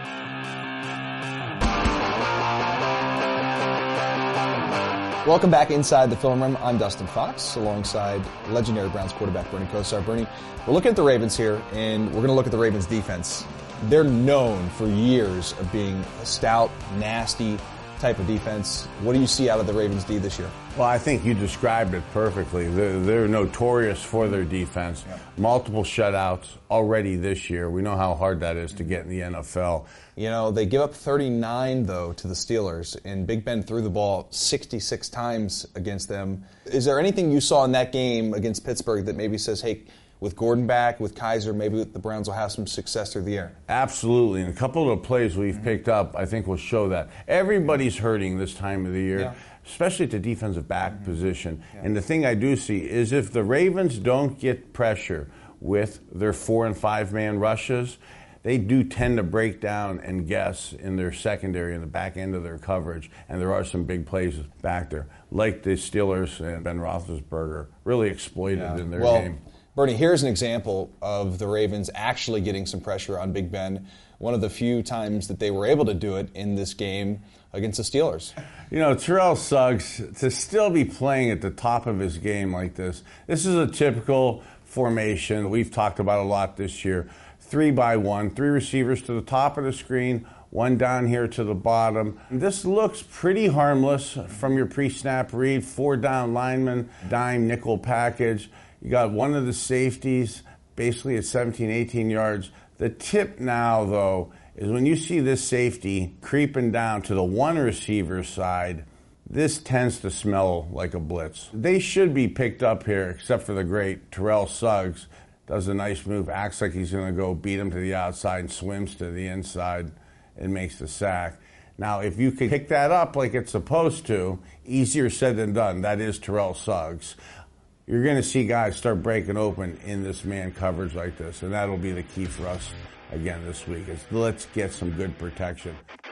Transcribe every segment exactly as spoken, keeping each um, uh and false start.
Welcome back inside the film room. I'm Dustin Fox, alongside legendary Browns quarterback Bernie Kosar. Bernie, we're looking at the Ravens here, and we're going to look at the Ravens defense. They're known for years of being a stout, nasty type of defense. What do you see out of the Ravens D this year? Well, I think you described it perfectly. They're, they're notorious for their defense. Yeah. Multiple shutouts already this year. We know how hard that is to get in the N F L. You know, they give up thirty-nine, though, to the Steelers, and Big Ben threw the ball sixty-six times against them. Is there anything you saw in that game against Pittsburgh that maybe says, hey, with Gordon back, with Kaiser, maybe the Browns will have some success through the air? Absolutely. And a couple of the plays we've picked up, I think, will show that. Everybody's hurting this time of the year, yeah. especially at the defensive back mm-hmm. position. Yeah. And the thing I do see is if the Ravens don't get pressure with their four- and five-man rushes, they do tend to break down and guess in their secondary, in the back end of their coverage. And there are some big plays back there, like the Steelers and Ben Roethlisberger really exploited yeah. in their well, game. Bernie, here's an example of the Ravens actually getting some pressure on Big Ben. One of the few times that they were able to do it in this game against the Steelers. You know, Terrell Suggs, to still be playing at the top of his game like this, this is a typical formation we've talked about a lot this year. Three by one, three receivers to the top of the screen, one down here to the bottom. This looks pretty harmless from your pre-snap read, four down linemen, dime nickel package. You got one of the safeties basically at seventeen, eighteen yards. The tip now, though, is when you see this safety creeping down to the one receiver side, this tends to smell like a blitz. They should be picked up here, except for the great Terrell Suggs. Does a nice move, acts like he's going to go beat him to the outside and swims to the inside and makes the sack. Now, if you could pick that up like it's supposed to, easier said than done. That is Terrell Suggs. You're going to see guys start breaking open in this man coverage like this, and that'll be the key for us again this week. Is let's get some good protection.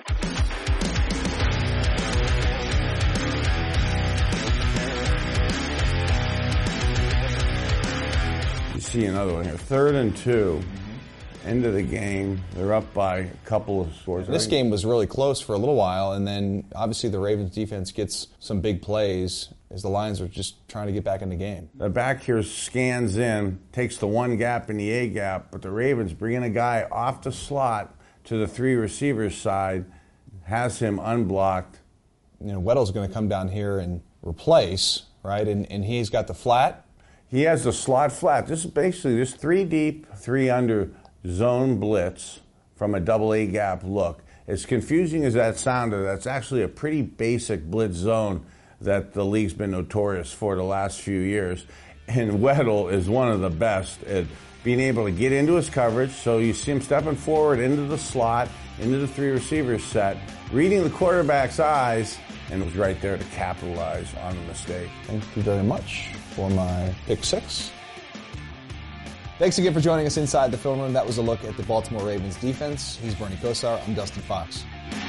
You see another one here. Third and two. End of the game. They're up by a couple of scores. This game was really close for a little while, and then obviously the Ravens defense gets some big plays as the Lions are just trying to get back in the game. The back here scans in, takes the one gap in the A gap, but the Ravens bring in a guy off the slot to the three receivers side, has him unblocked. You know, Weddle's going to come down here and replace, right? And, and he's got the flat. He has the slot flat. This is basically just three deep, three under zone blitz from a double A gap look. As confusing as that sounded, that's actually a pretty basic blitz zone that the league's been notorious for the last few years. And Weddle is one of the best at being able to get into his coverage. So you see him stepping forward into the slot, into the three receivers set, reading the quarterback's eyes, and was right there to capitalize on the mistake. Thank you very much for my pick six. Thanks again for joining us inside the film room. That was a look at the Baltimore Ravens defense. He's Bernie Kosar. I'm Dustin Fox.